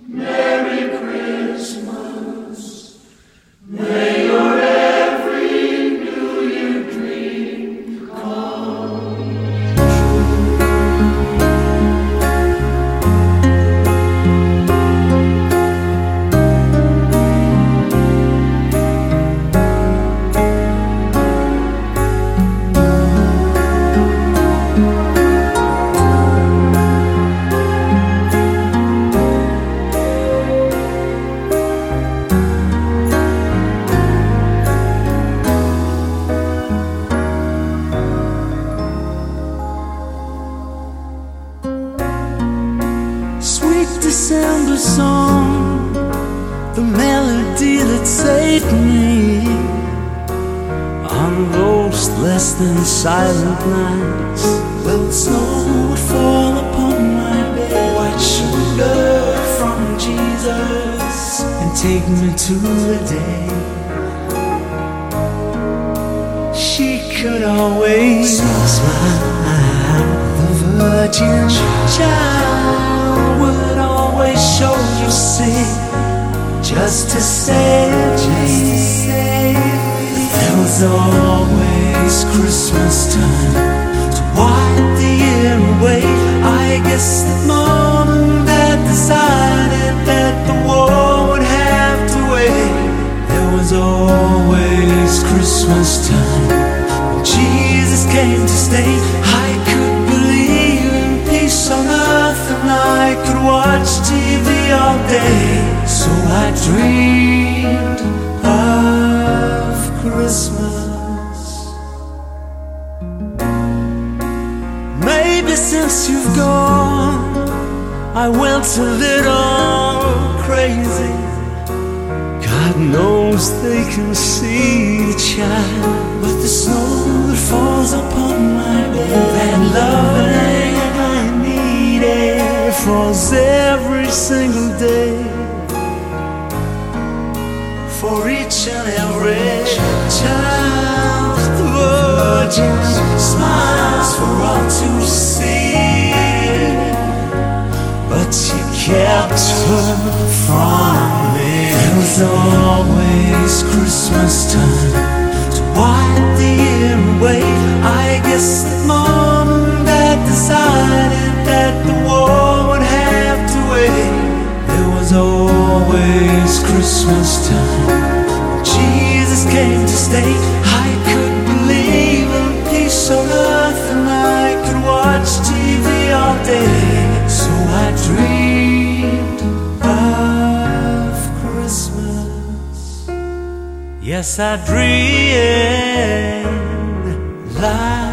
Merry Christmas. May your every New Year dream come December song, the melody that saved me on those less than silent nights when the snow would fall upon my bed. White sugar from Jesus and take me to the day she could always smile. The virgin child would always show you see, just to save me. There was always Christmas time to wipe the year away. I guess that Mom and Dad decided that the war would have to wait. There was always Christmas time when Jesus came to stay. I could believe in peace on earth and I could watch TV all day. So I dreamed of Christmas. Maybe since you've gone I went a little crazy. God knows they can see the child, but the snow that falls upon my bed, that loving I needed, falls every single day. For each and every child, the Virgin smiles for all to see, but she kept her from me. There was always Christmas time to wipe the year away. I guess that Mom and Dad decided that the war would have to wait. There was always Christmas time. Jesus came to stay. I could believe in peace on earth and I could watch TV all day. So I dreamed of Christmas. Yes, I dreamed like